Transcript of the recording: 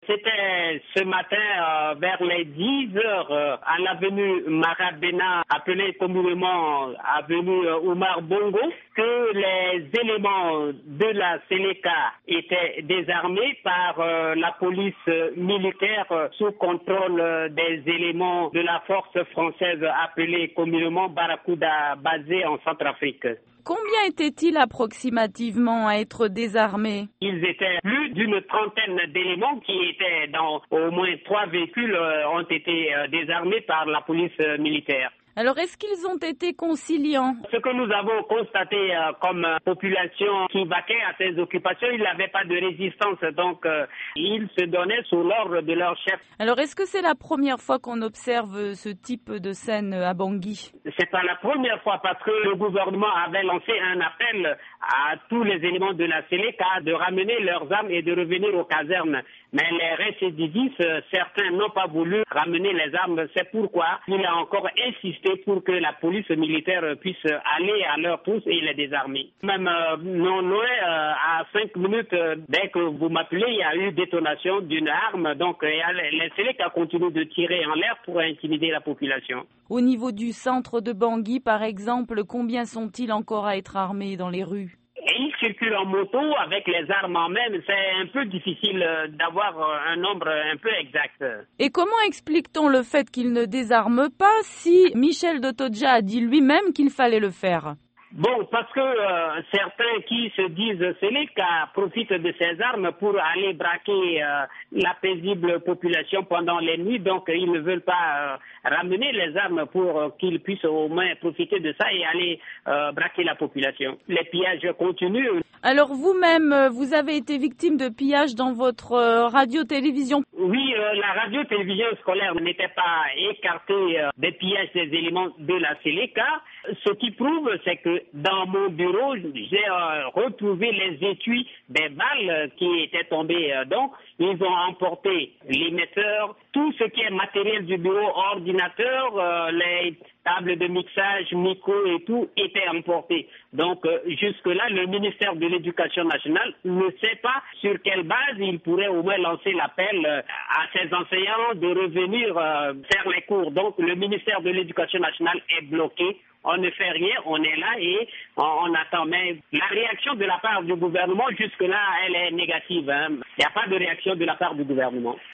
c'était ce matin vers les 10 heures à l'avenue Marabena, appelée communément avenue Oumar Bongo, que les éléments de la Séléka étaient désarmés par la police militaire sous contrôle des éléments de la force française appelée communément Barracuda, basée en Centrafrique. Combien étaient-ils approximativement à être désarmés? Ils étaient plus d'une trentaine d'éléments qui étaient dans au moins 3 véhicules ont été désarmés par la police militaire. Alors, est-ce qu'ils ont été conciliants? Ce que nous avons constaté comme population qui vaquait à ces occupations, il n'avait pas de résistance, donc ils se donnaient sous l'ordre de leur chef. Alors, est-ce que c'est la première fois qu'on observe ce type de scène à Bangui? C'est pas la première fois parce que le gouvernement avait lancé un appel à tous les éléments de la Séléka de ramener leurs armes et de revenir aux casernes. Mais les récidivistes, certains n'ont pas voulu ramener les armes. C'est pourquoi il a encore insisté pour que la police militaire puisse aller à leur pouce et les désarmer. Même non loin, à 5 minutes, dès que vous m'appelez, il y a eu détonation d'une arme. Donc les Séléka continuent de tirer en l'air pour intimider la population. Au niveau du centre de Bangui, par exemple, combien sont-ils encore à être armés dans les rues? Et ils circulent en moto avec les armes en main. C'est un peu difficile d'avoir un nombre un peu exact. Et comment explique-t-on le fait qu'ils ne désarment pas si Michel Dotodja a dit lui-même qu'il fallait le faire? Bon, parce que certains qui se disent Séléka profitent de ces armes pour aller braquer la paisible population pendant les nuits, donc ils ne veulent pas ramener les armes pour qu'ils puissent au moins profiter de ça et aller braquer la population. Les pillages continuent. Alors vous-même, vous avez été victime de pillages dans votre radio-télévision? Oui, la radio-télévision scolaire n'était pas écartée des pillages des éléments de la Séléka. Ce qui prouve, c'est que dans mon bureau, j'ai retrouvé les étuis des balles qui étaient tombées. Donc, ils ont emporté l'émetteur, tout ce qui est matériel du bureau, ordinateur, les tables de mixage, micro et tout était emporté. Donc, jusque-là, le ministère de l'Éducation nationale ne sait pas sur quelle base il pourrait au moins lancer l'appel à ses enseignants de revenir faire les cours. Donc, le ministère de l'Éducation nationale est bloqué. On ne fait rien, on est là et on attend. Mais la réaction de la part du gouvernement, jusque-là, elle est négative. Il n'y a pas de réaction de la part du gouvernement.